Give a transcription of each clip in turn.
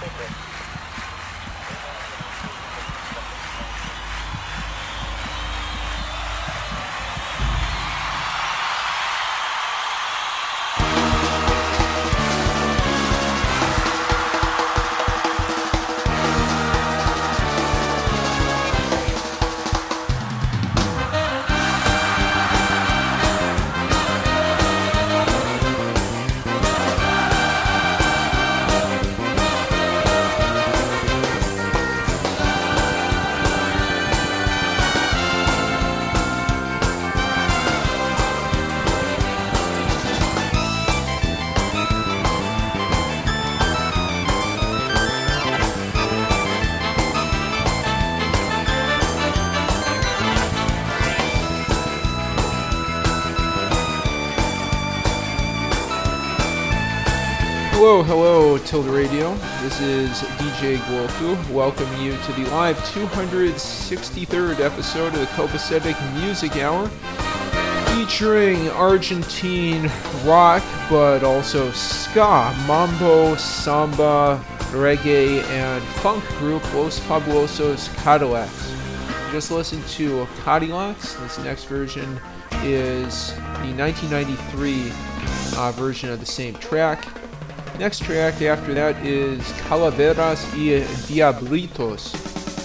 Hello, Tilde Radio. This is DJ Guoku. Welcome you to the live 263rd episode of the Copacetic Music Hour, featuring Argentine rock, but also ska, mambo, samba, reggae, and funk group Los Fabulosos Cadillacs. Just listen to Cadillacs. This next version is the 1993 version of the same track. Next track after that is Calaveras y Diablitos.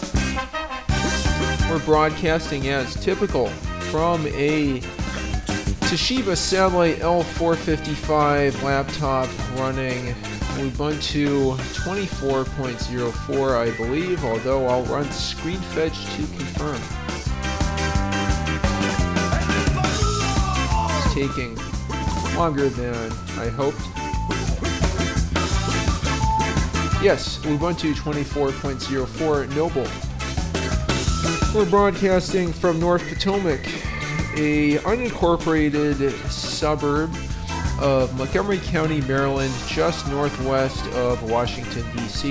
We're broadcasting as typical from a Toshiba Satellite L455 laptop running Ubuntu 24.04, I believe, although I'll run ScreenFetch to confirm. It's taking longer than I hoped. Yes, Ubuntu 24.04 Noble. We're broadcasting from North Potomac, a unincorporated suburb of Montgomery County, Maryland, just northwest of Washington, D.C.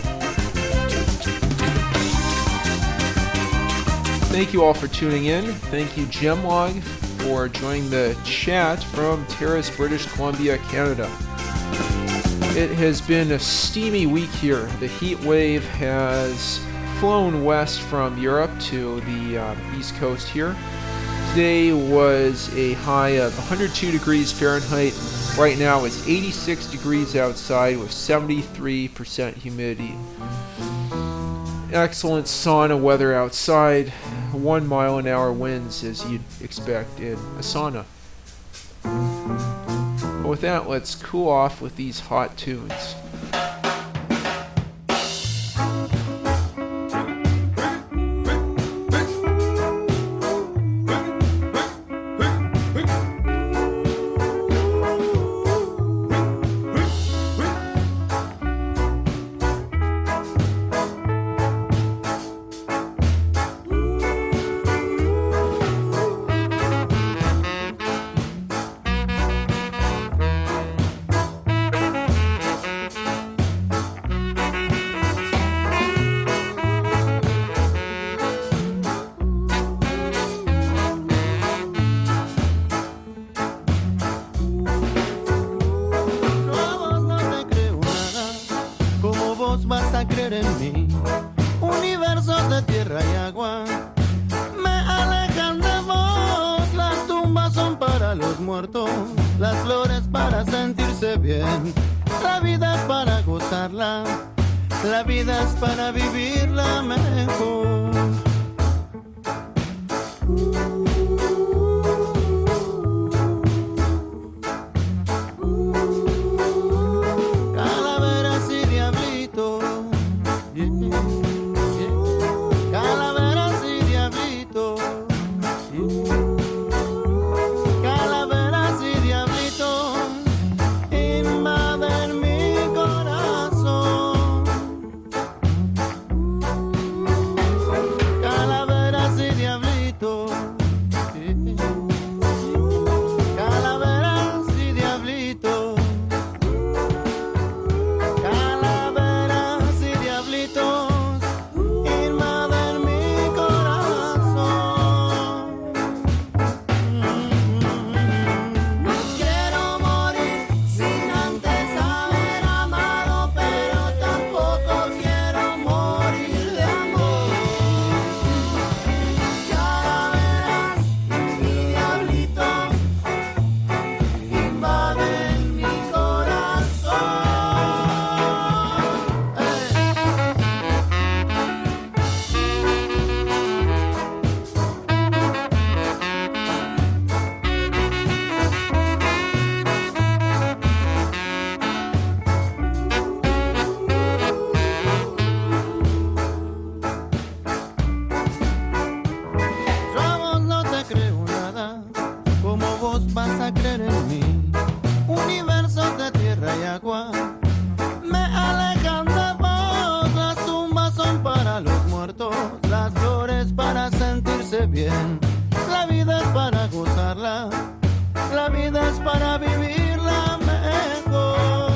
Thank you all for tuning in. Thank you, Gemlog, for joining the chat from Terrace, British Columbia, Canada. It has been a steamy week here. The heat wave has flown west from Europe to the East Coast here. Today was a high of 102 degrees Fahrenheit. Right now it's 86 degrees outside with 73% humidity. Excellent sauna weather outside. 1 mile an hour winds as you'd expect in a sauna. With that, let's cool off with these hot tunes. La vida es para vivirla mejor. Calaveras y diablitos, calaveras y diablitos, calaveras y diablitos invaden mi corazón. agua. Me alejan de vos, las tumbas son para los muertos, las flores para sentirse bien. La vida es para gozarla, la vida es para vivirla mejor.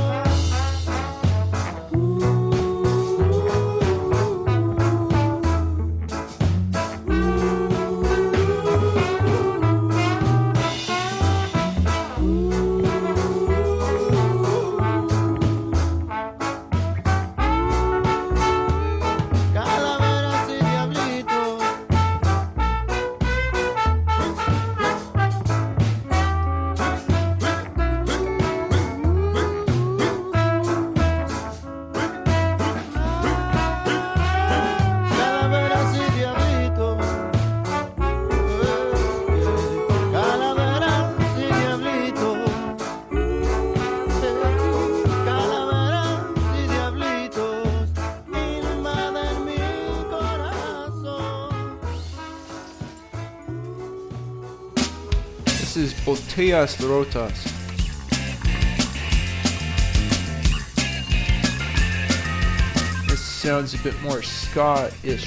This is Botellas Rotas. This sounds a bit more ska-ish.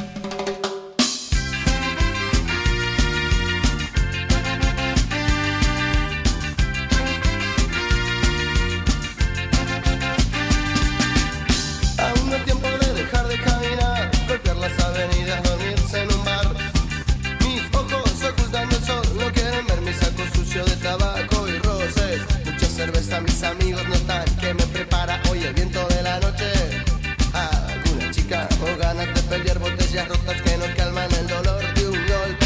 Aún no es tiempo de dejar de caminar, golpear las avenidas, dormirse en un bar. Mis ojos ocultan el sol, no quieren ver mi saco sucio de tabaco y roces. Mucha cerveza, mis amigos notan que me prepara hoy el viento de la noche. Alguna chica o ganas de pelear, botellas rotas que no calman el dolor de un golpe.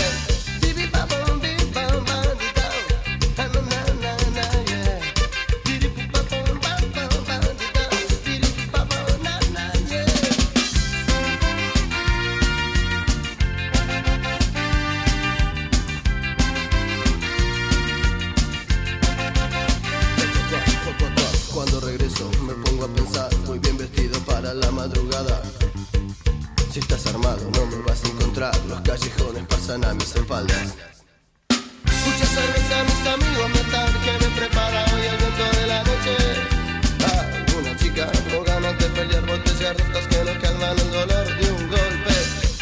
Cuando regreso me pongo a pensar, muy bien vestido para la madrugada. Si estás armado no me vas a encontrar, los callejones pasan a mis espaldas. Mucha cerveza, mis amigos notan que me prepara hoy el viento de la noche. Alguna chica con ganas de pelear, botellas rotas que no calman el dolor de un golpe.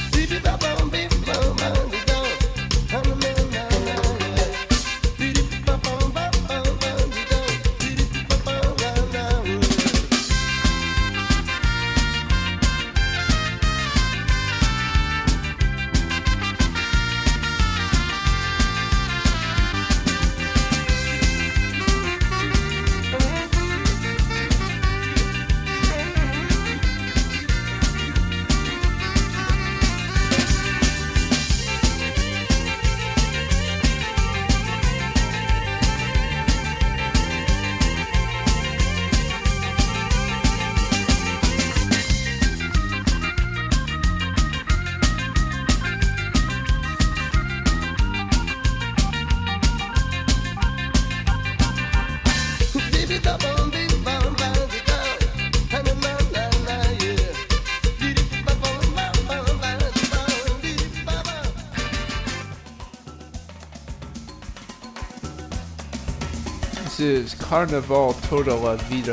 This is Carnaval Toda la Vida.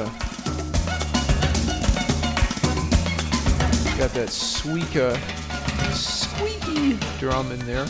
Got that squeaky drum in there.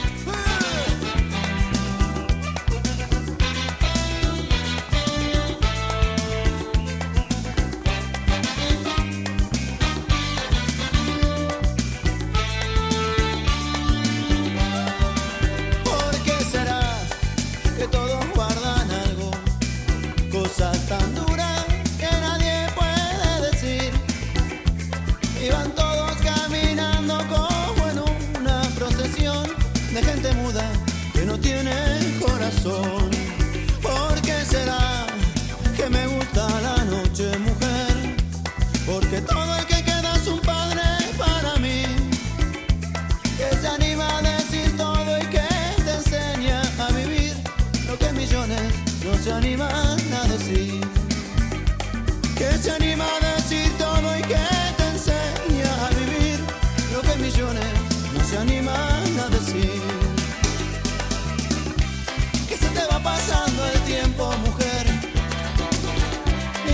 ¿Por qué será que todos guardan algo? Cosas tan duras que nadie puede decir. Y van todos caminando como en una procesión de gente muda que no tiene corazón. ¿Por qué será que me gusta la noche, mujer? Porque todo el que queda es un padre para mí, que se anima a decir todo y que te enseña a vivir lo que millones no se animan a decir. Que se anima a decir todo y que te enseña a vivir lo que millones no se animan a decir. Que se te va pasando el tiempo, mujer,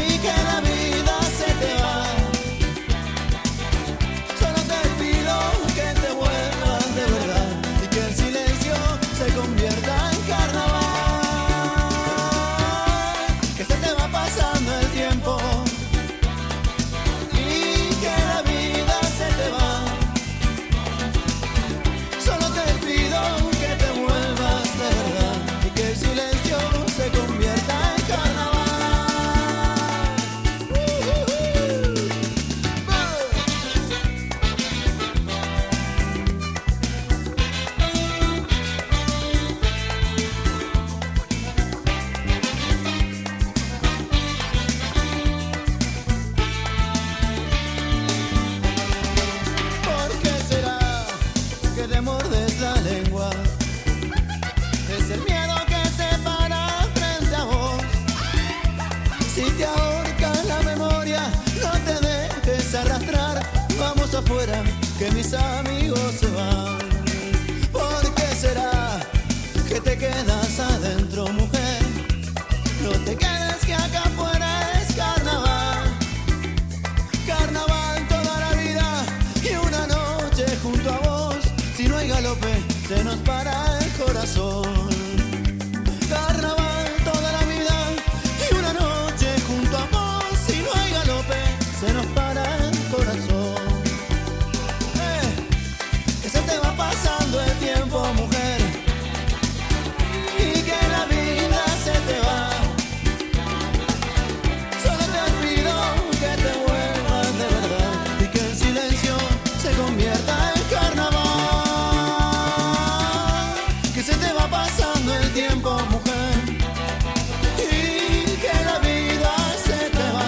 No te quedes que acá afuera es carnaval. Carnaval toda la vida y una noche junto a vos. Si no hay galope, se nos para el corazón. Carnaval toda la vida y una noche junto a vos. Si no hay galope, se nos para el corazón. Que se te va pasando el tiempo, mujer, y que la vida se te va. Solo te pido que te vuelvas de verdad y que el silencio se convierta en carnaval. Que se te va pasando el tiempo, mujer, y que la vida se te va.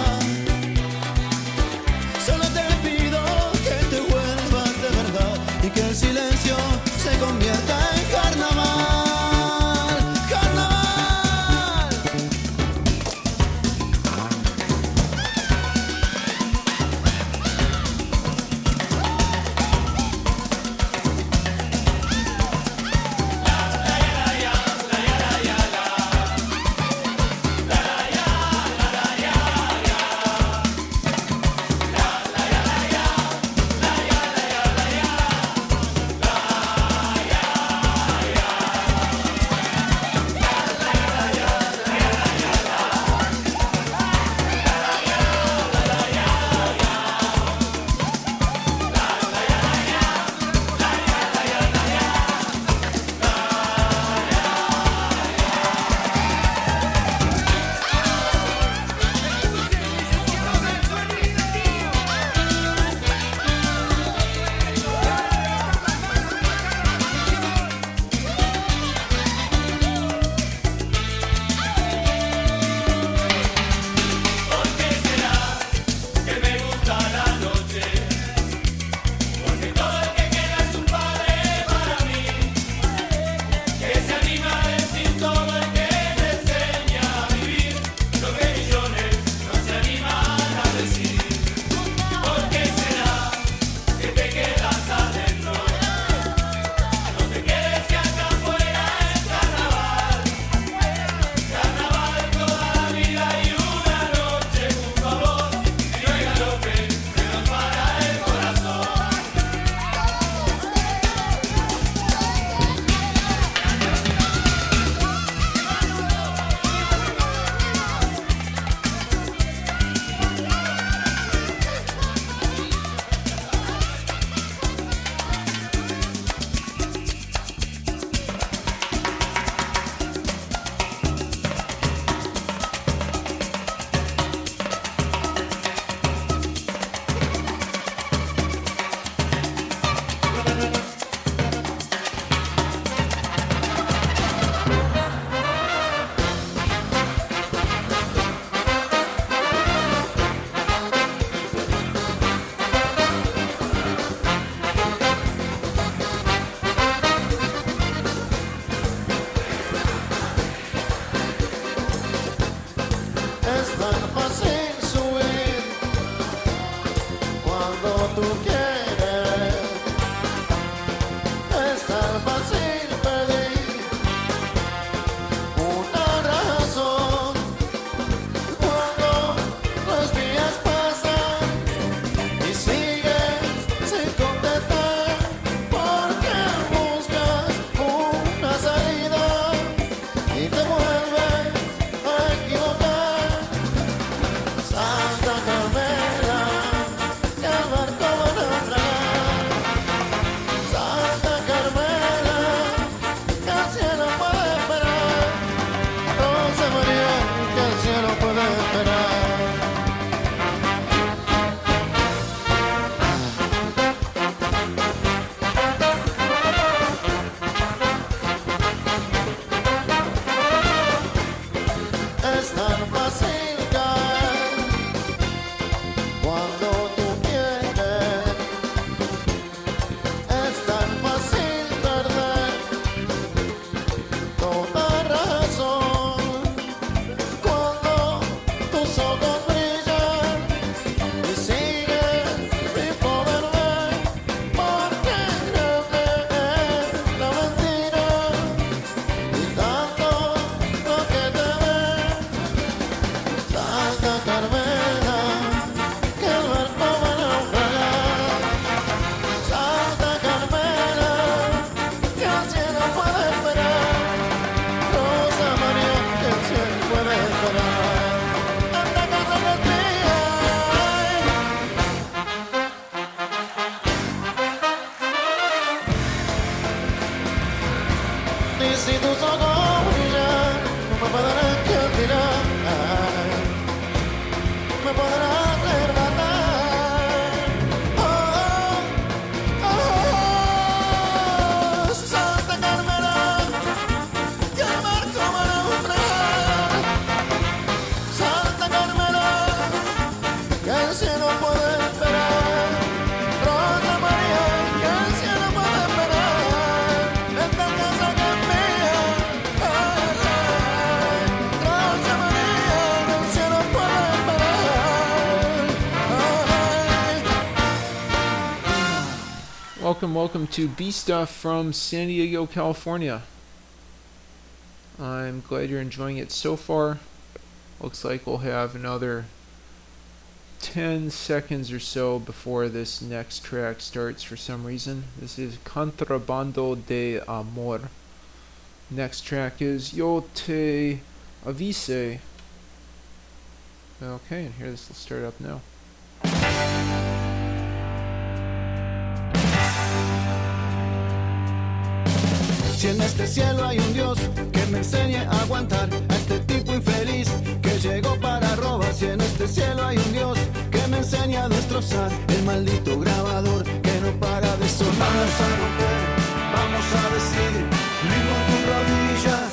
Solo te pido que te vuelvas de verdad y que el silencio se convierta en carnaval. Carnaval. welcome to B Stuff from San Diego, California. I'm glad you're enjoying it so far. Looks like we'll have another 10 seconds or so before this next track starts for some reason. This is Contrabando de Amor. Next track is Yo Te Avise. Okay, and here this will start up now. Si en este cielo hay un Dios que me enseñe a aguantar a este tipo infeliz que llegó para robar. Si en este cielo hay un Dios que me enseñe a destrozar el maldito grabador que no para de sonar. Vamos a romper, vamos a decir, ritmo en tus rodillas.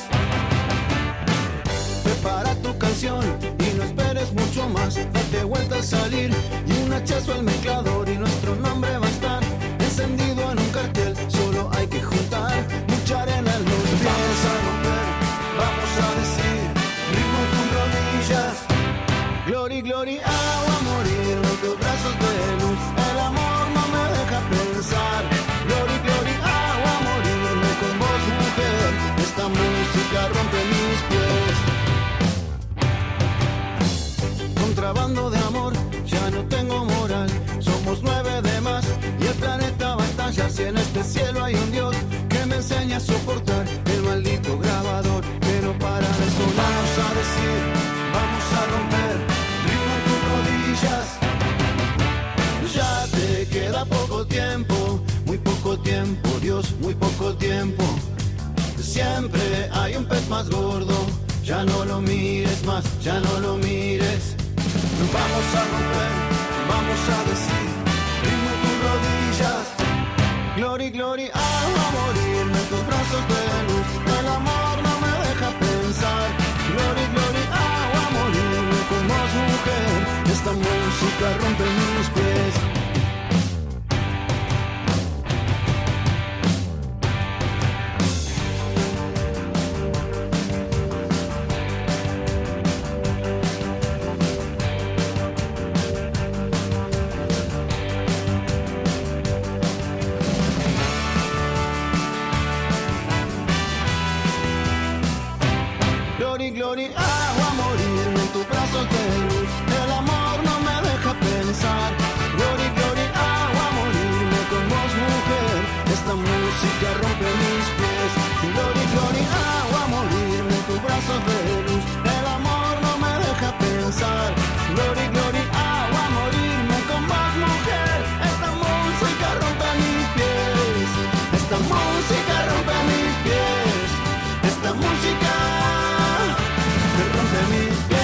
Prepara tu canción y no esperes mucho más. Date vuelta al salir y un hachazo al mezclador y nuestro nombre va a estar encendido en un cartel. Solo hay que juntar mucha arena en los pies. Vamos a romper, vamos a decir, ritmo en tus rodillas. Glory, glory, agua a morir en tus brazos de luz. El amor no me deja pensar. Glory, glory, agua a morirme con vos, mujer. Esta música rompe mis pies. Contrabando de amor, ya no tengo moral. Somos 9 de más y el planeta va a estallar. Si en este cielo hay un Dios que me enseña a soportar el maldito grabador que no para de sonar. Vamos a decir, vamos a romper, ritmo en tus rodillas. Ya te queda poco tiempo, muy poco tiempo, Dios, muy poco tiempo. Siempre hay un pez más gordo, ya no lo mires más, ya no lo mires. Vamos a romper, vamos a decir, ritmo en tus rodillas. Glory, glory, a morirme en tus brazos de luz. El amor no me deja pensar. Glory, glory, a morirme con vos, mujer. Esta música rompe mis pies. Glory, agua a morirme en tus brazos de luz. El amor no me deja pensar. Glory, glory, agua a morirme con vos, mujer. Esta música rompe mis pies. Glory, glory, agua a morirme en tus brazos de luz. El amor no me deja pensar. Glory, glory, agua a morirme con vos, mujer. Esta música rompe mis pies. Esta música rompe mis pies. Esta música rompe mis pies.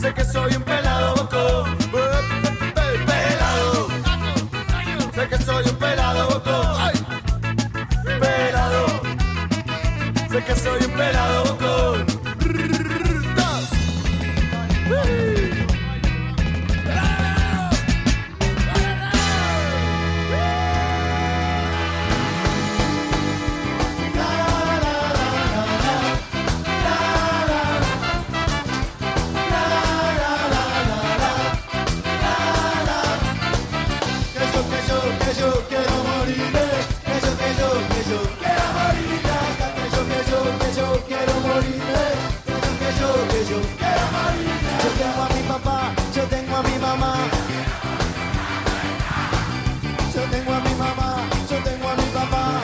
sé que soy un pelado bocón. Pelado. Sé que soy un pelado bocón. Ay. Pelado. Sé que soy un pelado bocón. Yo tengo a mi mamá, yo tengo a mi mamá, yo tengo a mi papá.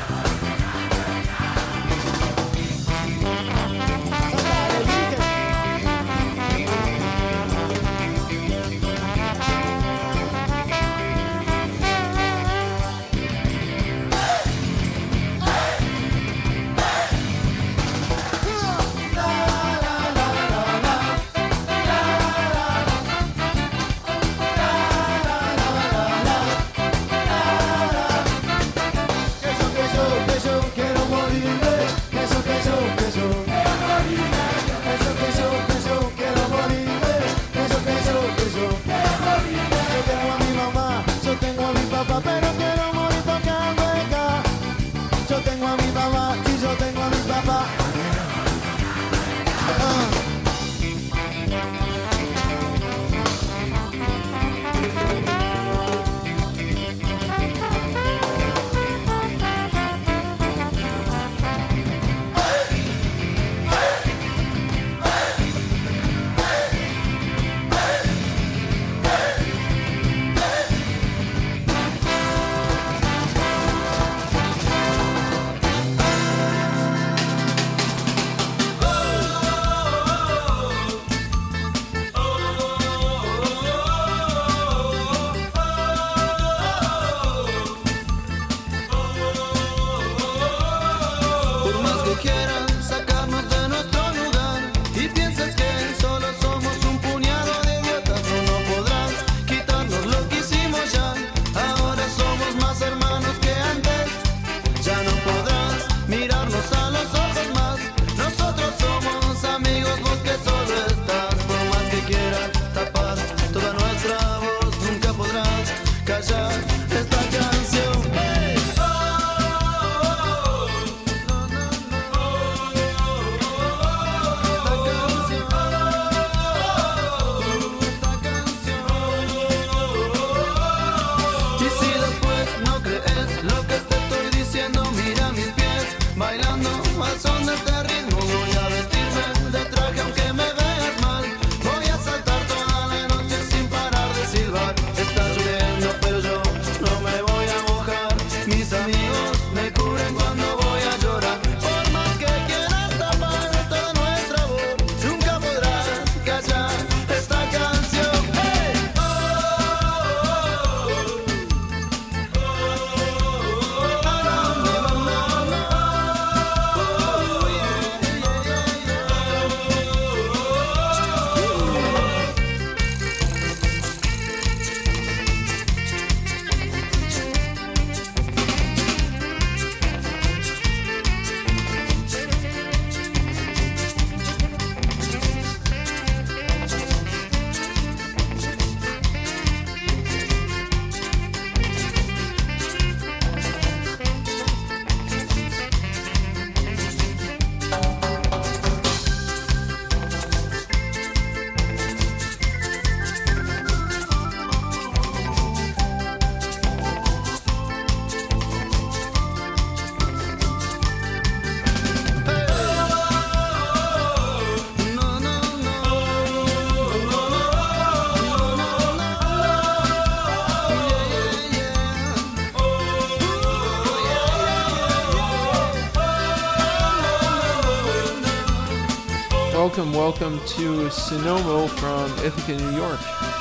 Welcome to Sonomo from Ithaca, New York.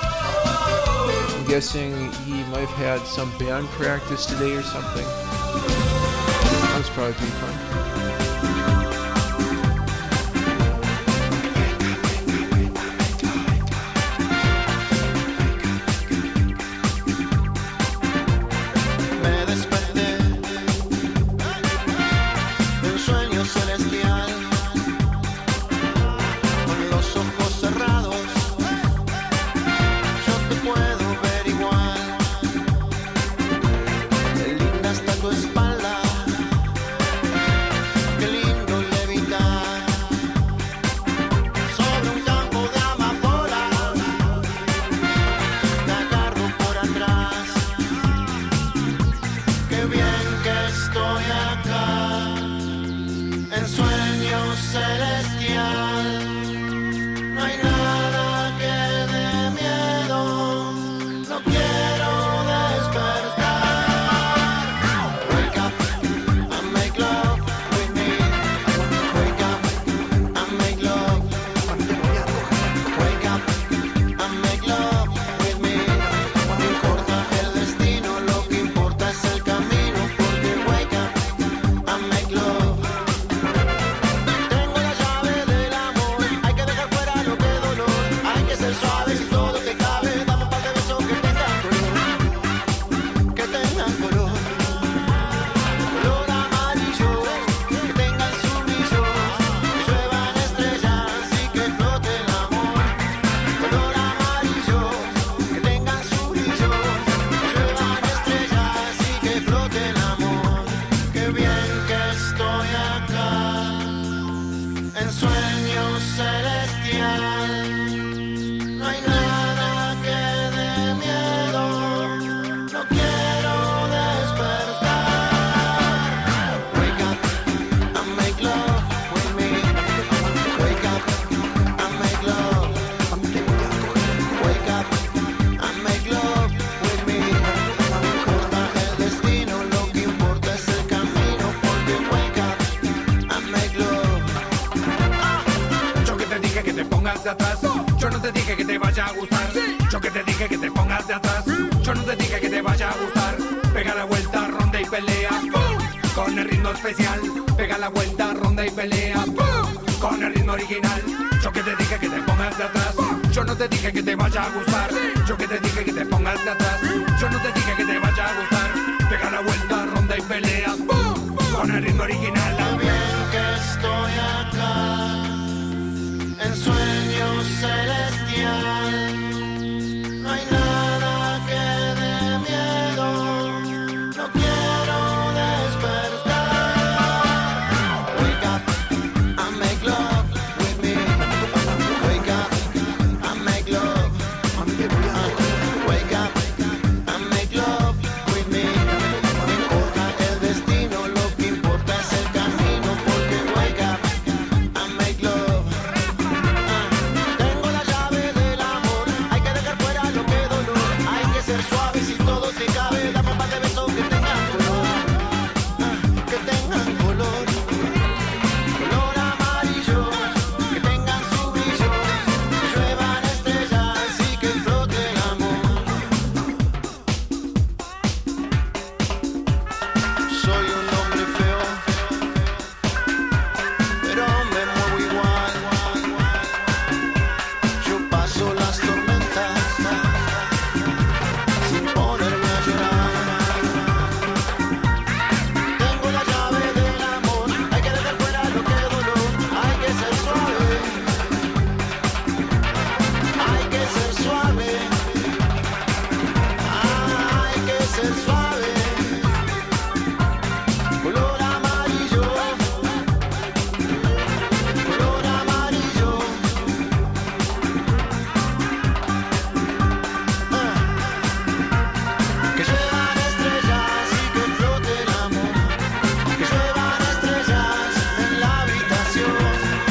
I'm guessing he might have had some band practice today or something. That was probably pretty fun. celestial. No hay nada que dé miedo, no quiero despertar. Wake up and make love with me. Wake up and make love. Wake up and make love with me. No importa el destino, lo que importa es el camino. Porque wake up and make love. Tengo la llave del amor, hay que dejar fuera lo que es dolor. Hay que ser suave si todo te cabe. Dame un par de besos que tengan color. Que tengan color. Color amarillo, que tengan su brillo. Que lluevan estrellas y que flote el amor. Color amarillo, que tengan su brillo. Que lluevan estrellas y que flote el amor. Qué bien que estoy acá, en sueño celestial. No hay nada que dé miedo, no quiero despertar. Wake up and make love with me. Wake up and make love. Wake up and make love with me. No importa el destino, lo que importa es el camino. Porque wake up and make love. Yo que te dije que te pongas de atrás, yo no te dije que te vaya a gustar. Yo que te dije que te pongas de atrás, yo no te dije que te vaya a gustar. Pega la vuelta, ronda y pelea, con el ritmo especial. Pega la vuelta, ronda y pelea, con el ritmo original. Yo que te dije que te pongas de atrás, yo no te dije que te vaya a gustar. Yo que te dije que te pongas de atrás, yo no te dije que te vaya a gustar. Pega la vuelta, ronda y pelea, con el ritmo original. Bien que estoy acá, en sueño celestial. No hay nada que dé miedo, no quiero despertar. Wake up and make love with me. Wake up and make love. Wake up and make love with me. No importa el destino, lo que importa es el camino. Porque wake up and make love. Tengo la llave del amor, hay que dejar fuera lo que es dolor. Hay que ser suave si todo te cabe. Dame un par de besos que tengan color. Que tengan color. Color amarillo, que tengan su brillo. Que lluevan estrellas y que flote el amor. Soy un hombre feo, pero me muevo igual. Yo paso las tormentas sin ponerme a llorar. Tengo la llave del amor, hay que dejar fuera lo que es dolor. Hay que ser suave, hay que ser suave, hay que ser suave. Color amarillo, color amarillo. Que lluevan estrellas y que flote el amor. Que lluevan estrellas en la habitación.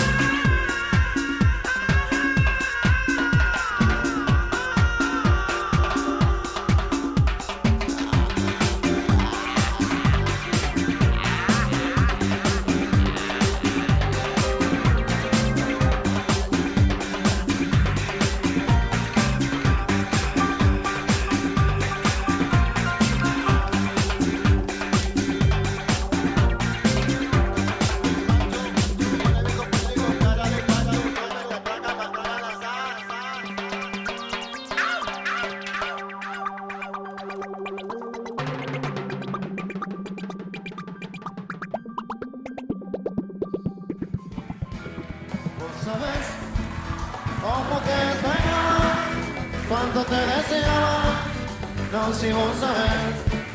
Vos sabés cómo te extrañaba, cuánto te deseaba. No, si vos sabés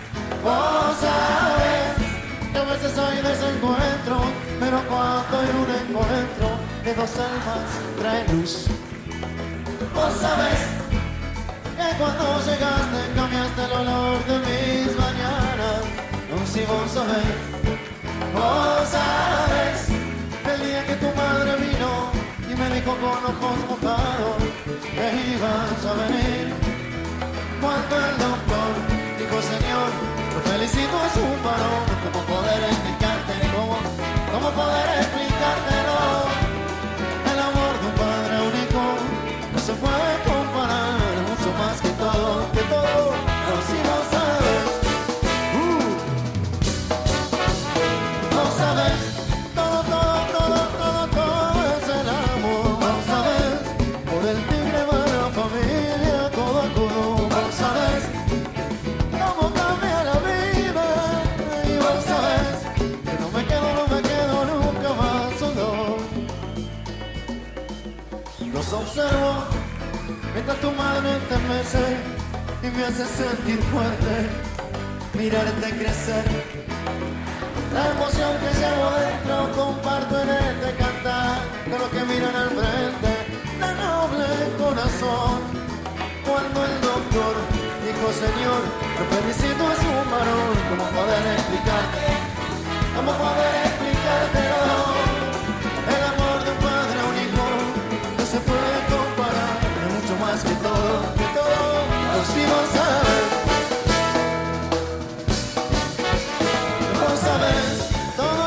que a veces hay desencuentro, pero cuando hay un encuentro de dos almas trae luz. Vos sabés que cuando llegaste cambiaste el olor de mis mañanas. No, si vos sabés que el día que tú dijo con ojos mojados que ibas a venir. Cuando el doctor dijo, señor, lo felicito, es un varón. ¿Cómo poder explicarte? ¿Cómo poder explicártelo? El amor de un padre único no se puede comparar, mucho más que todo, no si no sabes. No sabes, todo es el amor. Vos sabes, por el tigre va la familia codo a codo. Vos sabes, cómo cambia la vida. Y vos sabes, que no me quedo nunca más solo. Los observo mientras tu mano me enternece y me hace sentir fuerte, mirarte crecer. La emoción que llevo dentro comparto en este cantar de los que miran al frente de noble corazón. Cuando el doctor dijo, señor, lo felicito, es un varón. ¿Cómo poder explicarte? ¿Cómo poder explicártelo? El amor de un padre a un hijo no se puede comparar, es mucho más que todo, lo si vos sabes. Vos sabes, todo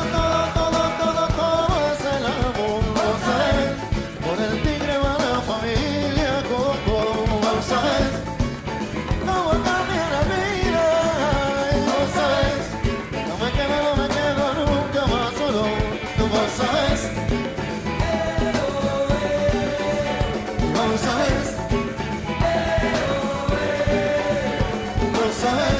es el amor. Vos sabes, por el tigre va la familia codo a codo. Vos sabes, cómo cambia la vida. Y vos sabes, no me quedo nunca más solo. Vos sabes, vos sabes, vos sabes.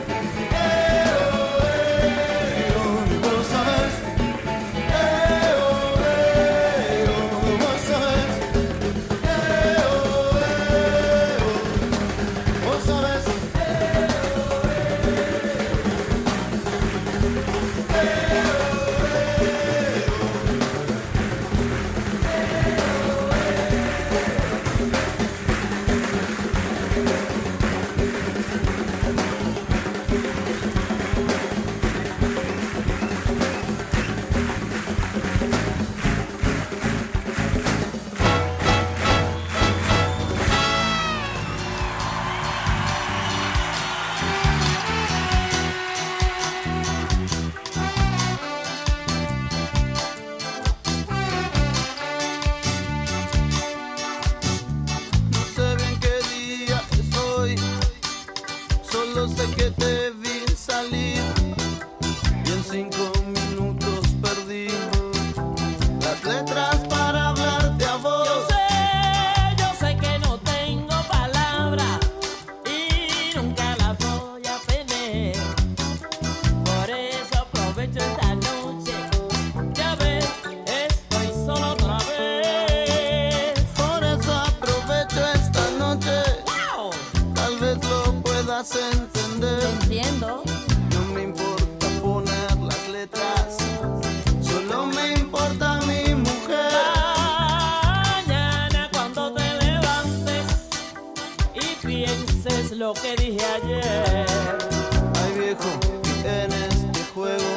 Lo que dije ayer. Ay viejo, en este juego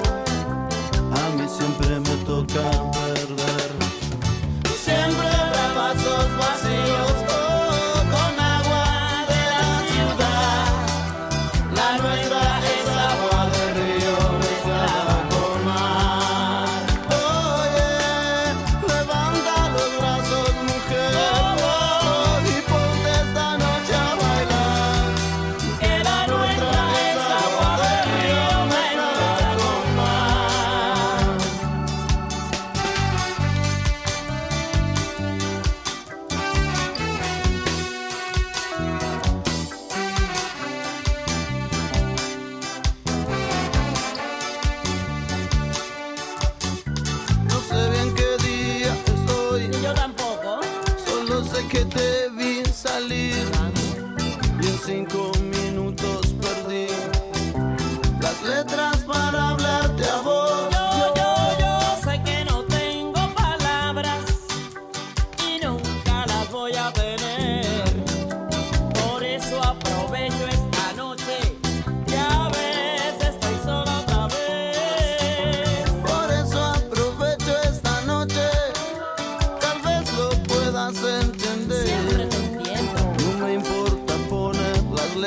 a mí siempre me toca perder. Siempre habrá vasos vacíos con agua de la ciudad. La nuestra es agua de río mezclada con mar. Oye, levanta los brazos, mujer, y ponte esta noche a bailar. Que la nuestra es agua de río mezclada con mar.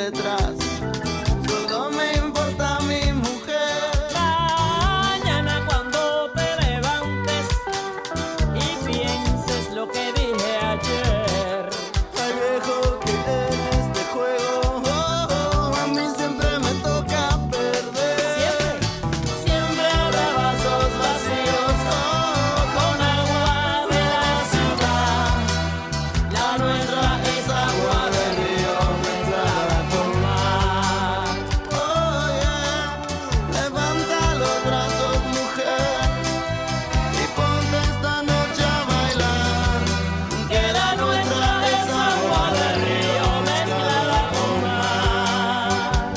detrás. Solo me importa mi mujer. Mañana cuando te levantes y pienses lo que dije ayer. Ay, viejo, que en este juego a mí siempre me toca perder. Siempre habrá vasos vacíos con agua de la ciudad. La nuestra es agua del río mezclada con mar. Oh, yeah. Levanta los brazos, mujer, y ponte esta noche a bailar. Que la nuestra es agua del río mezclada con mar.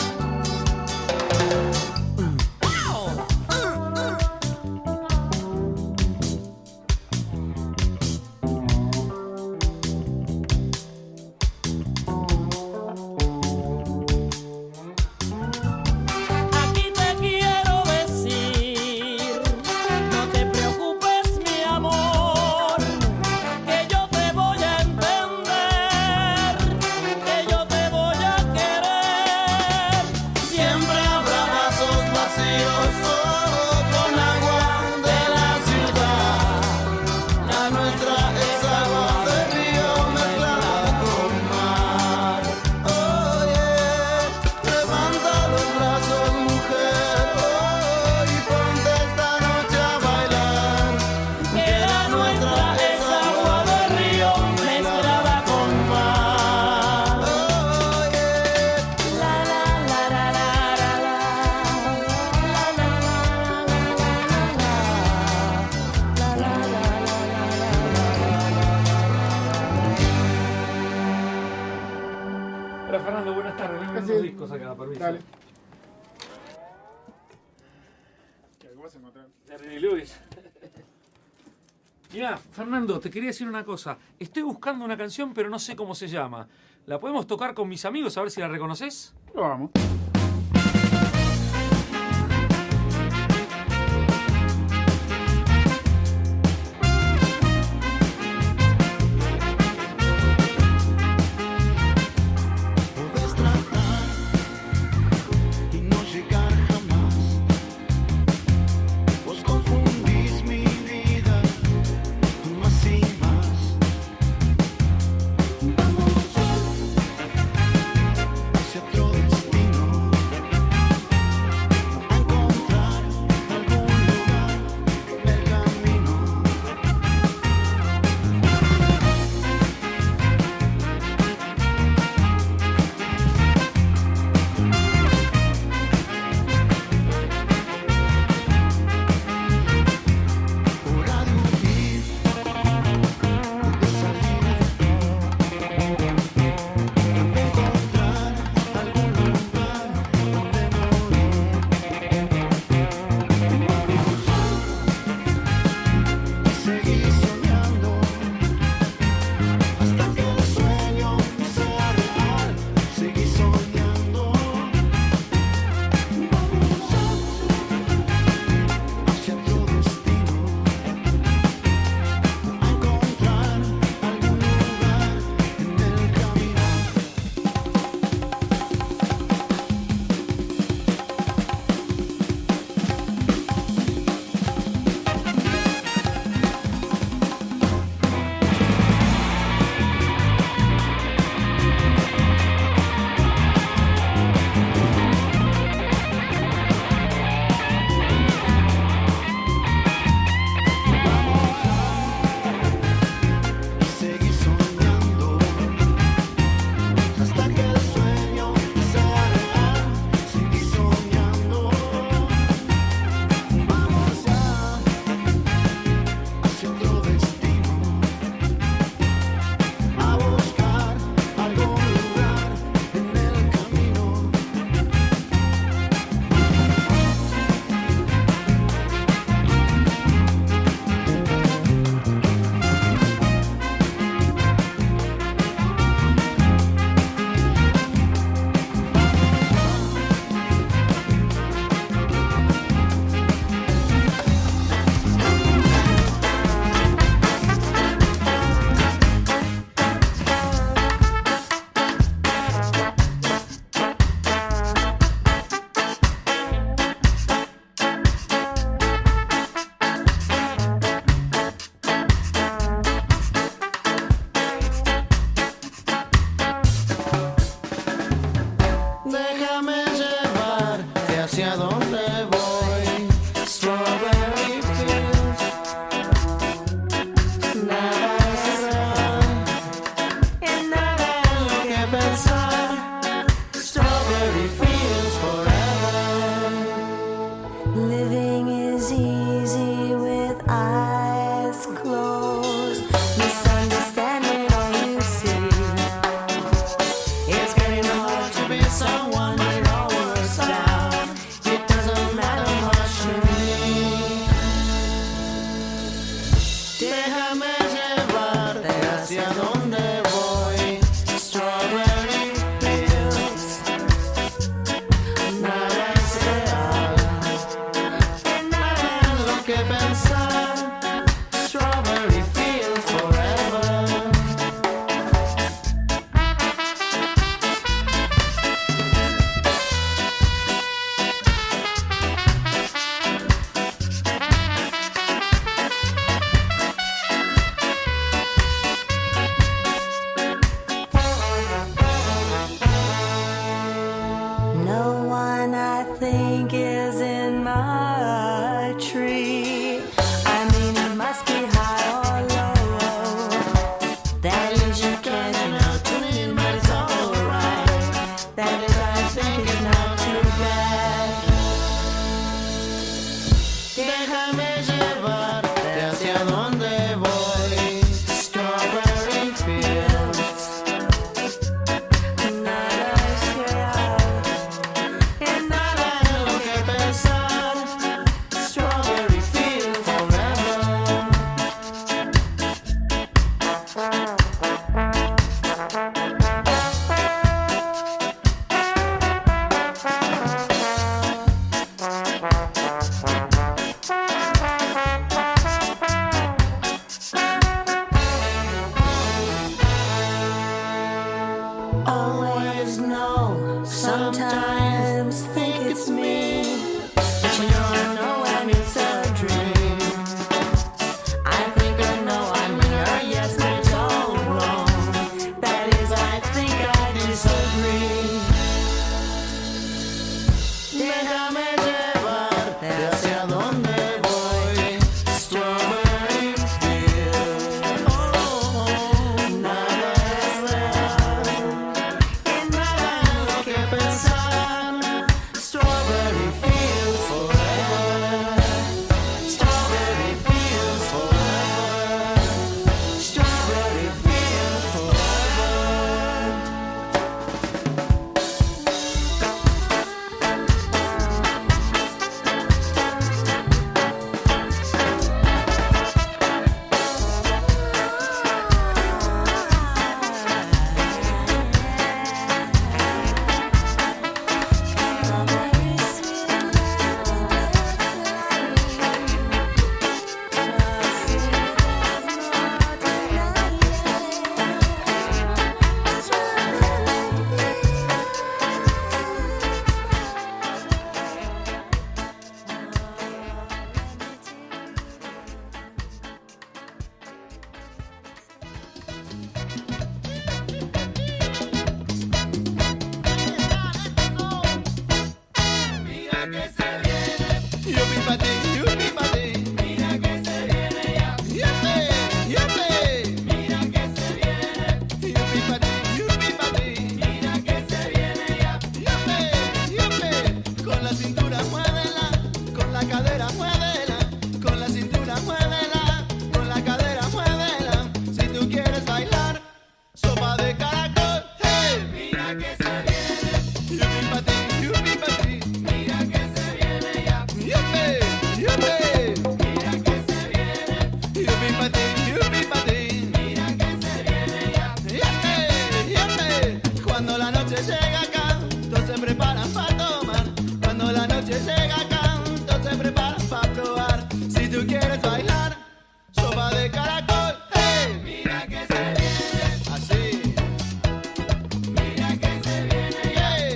Aquí te quiero decir, no te preocupes mi amor, que yo te voy a entender, que yo te voy a querer. Siempre habrá vasos vacíos con agua de la ciudad. La nuestra es agua del río mezclada con mar. Oh, yeah. Levanta los brazos, mujer, y ponte esta noche a bailar. Que la nuestra es agua del río mezclada con mar. Oh, yeah. La la la la la la la la la la Hola Fernando, buenas tardes. Vengo unos discos acá, permiso. Dale. ¿Cómo vas a encontrar? De René Lewis. Mirá, Fernando, te quería decir una cosa. Estoy buscando una canción, pero no sé cómo se llama. ¿La podemos tocar con mis amigos a ver si la reconoces? Lo vamos. Puedes tratar y no llegar jamás. Vos confundís mi vida más y más. Vamos hacia otro destino. always know, sometimes think it's me. But you don't know when it's a dream. I think I know I'm here, yes, but it's all wrong. That is, I think I disagree. Déjame llevarte hacia donde voy. Strawberry fields. Nada es real. Y nada en lo que pensar. Strawberry fields forever. Strawberry fields forever. Strawberry fields forever. Yupi pa' ti, yupi pa' ti. Mira que se viene ya. Yupi, yupi. Mira que se viene. Yupi pa' ti, yupi pa' ti. Mira que se viene ya. Yupi, yupi. Con la cintura muévela, con la cadera muévela, con la cintura muévela, con la cadera muévela. Si tú quieres bailar, sopa de caracol. Hey, mira que se viene. Yupi pa' ti, yupi pa' ti. Mira que se viene ya. Yupi, yupi. Mira que se viene. Yupi pa' ti, yupi pa' ti. Mira que se viene ya. Yupi, yupi. Cuando la noche llega acá, todos se preparan para tomar. Cuando la noche llega acá, todos se preparan para probar. Si tú quieres bailar, sopa de caracol. Hey, mira que se viene. Así. Mira que se viene ya. Hey.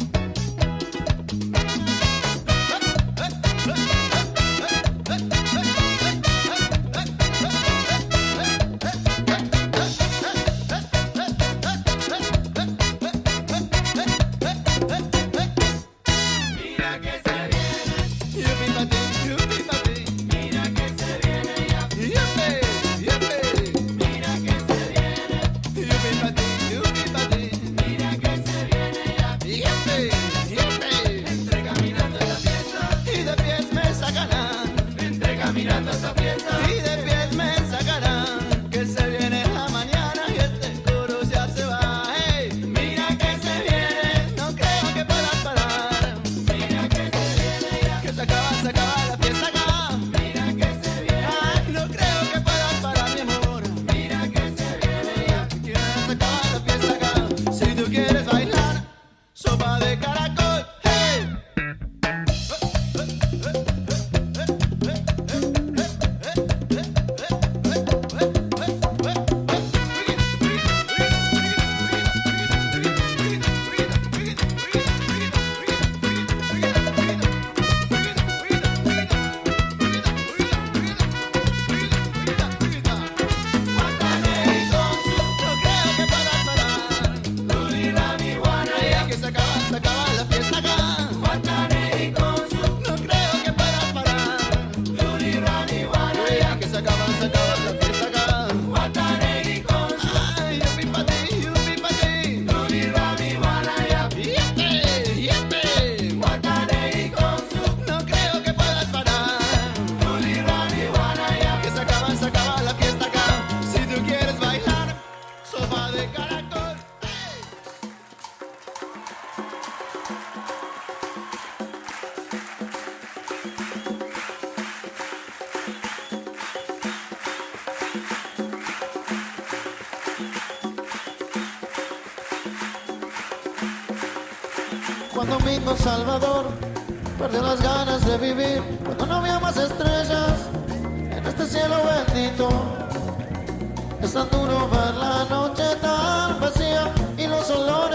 Mira que se viene. Yupi pa' ti, yupi pa' ti. Mira que se viene ya. Yupi, yupi. Mira que se viene. Yupi pa' ti, yupi pa' ti. Mira que se viene ya. Yupi, yupi. Entré caminando en la fiesta y de pies me sacarán. Entré caminando a esa fiesta y de pies me sacarán. Que se viene la mañana y este coro ya se va. Hey, mira que se viene. No creo que puedas parar. Mira que se viene ya. Que se acaba la fiesta acá. Mira que se viene. Ay, no creo que puedas parar, mi amor. Mira que se viene ya. Que se acaba la fiesta acá. Si tú quieres bailar, sopa de caracol. Hey. Cuando vino Salvador, perdió las ganas de vivir. Cuando no había más estrellas en este cielo bendito. Es tan duro ver la noche tan vacía y los olores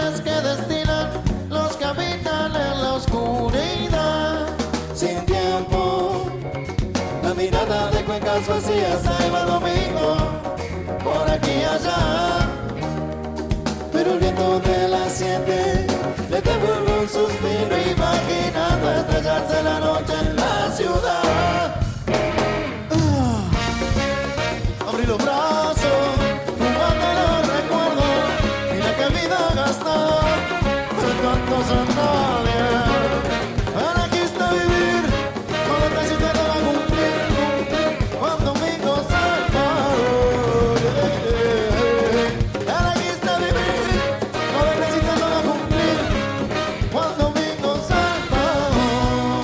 gastado tantos en nadie. Ahora aquí está vivir, cuando te sientes te va a cumplir, Juan Domingo Salvador. Ahora aquí está vivir, cuando te sientes te va a cumplir, Juan Domingo Salvador.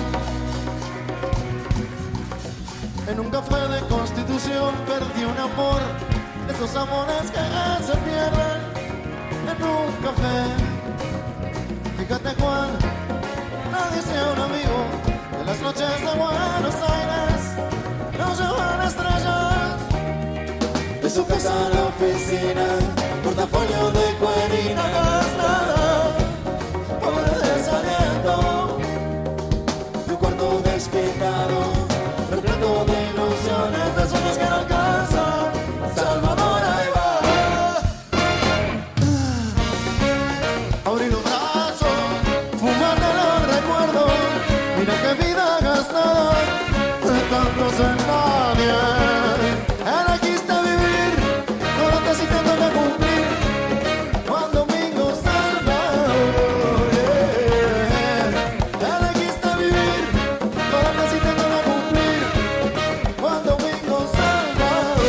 En un café de Constitución perdí un amor, esos amores que se pierden en un café. Fíjate Juan, nadie sea un amigo, de las noches de Buenos Aires nos llevan estrellas. De su casa a la oficina, portafolio de cuerina gastada, pobre desaliento, tu cuarto despintado, repleto de ilusiones, de sueños que no alcanzan. Salvador, ahí va. Abrí los brazos, fumate los recuerdos. Mira qué vida gastada de tantos en nadie. El aquí está vivir, con lo que sí tengo que cumplir. Juan Domingo Salvador. El aquí está vivir, con lo que sí tengo que cumplir. Juan Domingo Salvador.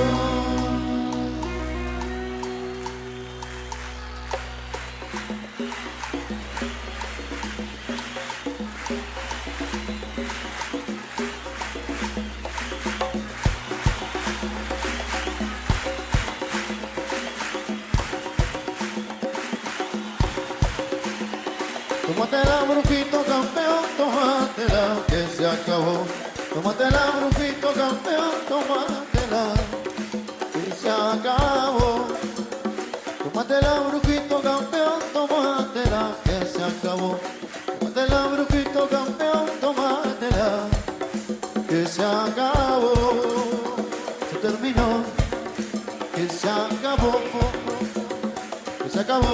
Tómatela, brujito campeón, tómatela, que se acabó. Tómatela, brujito campeón, tómatela, que se acabó. Tómatela, brujito campeón, tómatela, que se acabó. Tómatela, brujito campeón, tómatela, que se acabó. Se terminó, que se acabó, que se acabó.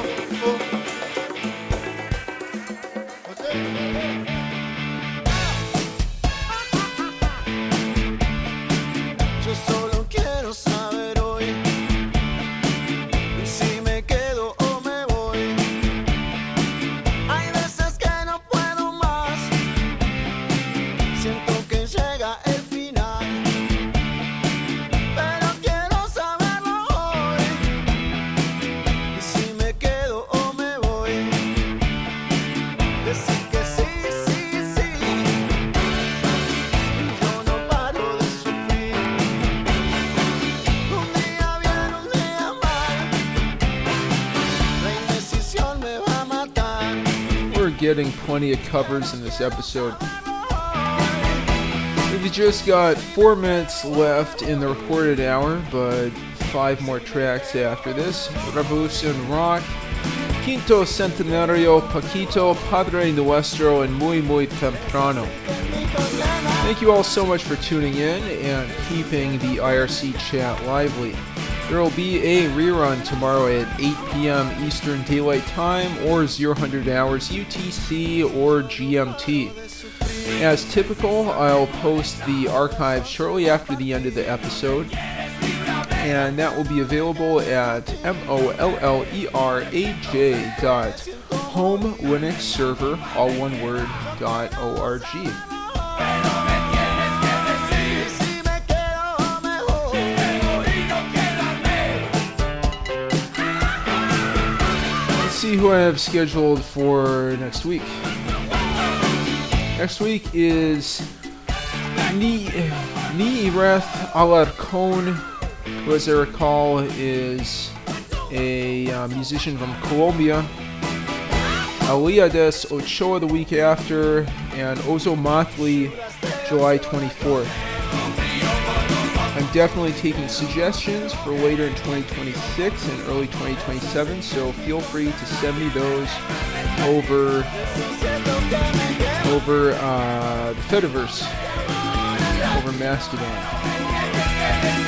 Yo solo quiero saber hoy si me quedo o me voy. Hay veces que no puedo más, siento que llega el final, pero quiero saberlo hoy si me quedo o me voy. Decir que sí, sí, sí, yo no paro de sufrir. Un día bien, un día mal, la indecisión me va a matar. We're getting plenty of covers in this episode. We've just got 4 minutes left in the recorded hour, but 5 more tracks after this. Revolution Rock, Quinto Centenario, Paquito, Padre Nuestro, and Muy Muy Temprano. Thank you all so much for tuning in and keeping the IRC chat lively. There will be a rerun tomorrow at 8 p.m. Eastern Daylight Time or 0000 hours UTC or GMT. As typical, I'll post the archive shortly after the end of the episode, and that will be available at molleraj.homelinuxserver, all one word, .org. Let's see who I have scheduled for next week. Next week is Niireth Alarcón, who, as I recall, is a musician from Colombia. Aliades Ochoa the week after, and Ozo Motley July 24th. I'm definitely taking suggestions for later in 2026 and early 2027, so feel free to send me those over the Fediverse, over Mastodon.